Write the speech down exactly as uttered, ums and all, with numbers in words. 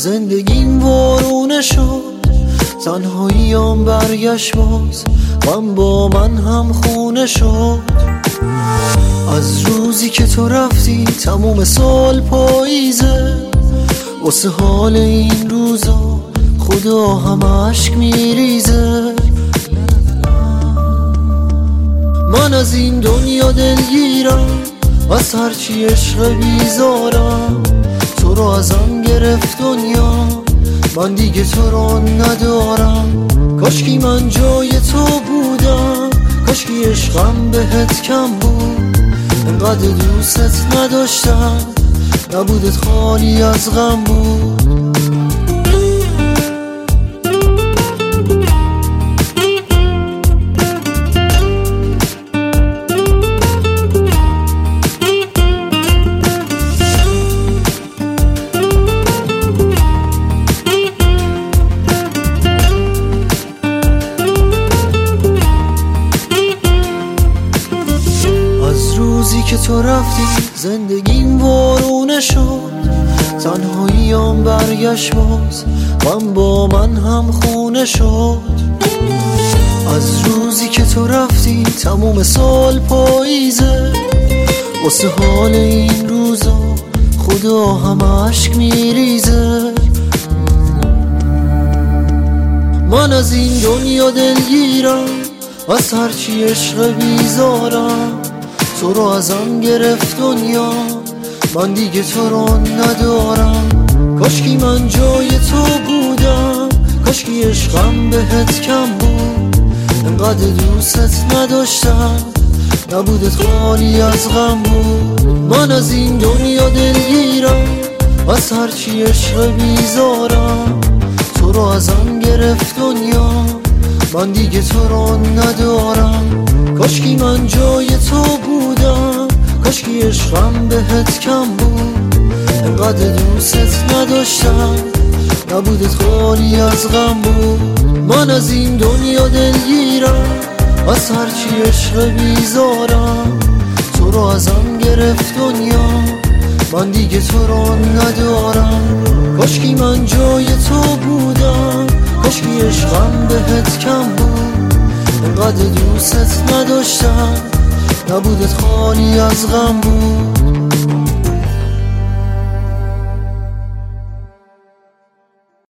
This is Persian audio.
زندگیم وارونه شد، تنهاییم برگشت باز، غم با من هم خونه شد. از روزی که تو رفتی تموم سال پاییزه، واسه حال این روزا خدا هم عشق میریزه. من از این دنیا دلگیرم، از هرچی عشق بیزارم، تو رو ازم گرفت دنیا، من دیگه تو رو ندارم. کاشکی من جای تو بودم، کاشکی عشقم بهت کم بود، انقدر دوستت نداشتم، نبودت خالی از غم بود. روزی که تو رفتی زندگیم وارونه شد، تنهاییم برگشت باز، غم با من هم خونه شد. از روزی که تو رفتی تموم سال پاییزه، واسه حال این روزا خدا هم عشق میریزه. من از این دنیا دلگیرم، از هرچی عشق بیزارم، تو رو ازم گرفت دنیا، من دیگه تو رو ندارم. کاشکی من جای تو بودم، کاشکی عشقم بهت کم بود، انقدر دوستت نداشتم، نبودت خالی از غم بود. من از این دنیا دلگیرم، از هرچی عشق بیزارم، تو رو ازم گرفت دنیا، من دیگه تو رو ندارم. کاشکی من جای تو بودم، کاشکی عشقم بهت کم بود، انقدر دوستت نداشتم، نبودت خالی از غم بود. من از این دنیا دلگیرم، از هرچی عشق بیزارم، تو رو ازم گرفت دنیا، من دیگه تو رو ندارم. کاشکی من جای تو بودم، کاشکی عشقم بهت کم بود، انقدر دوستت نداشتم، نبودت خالی از غم بود.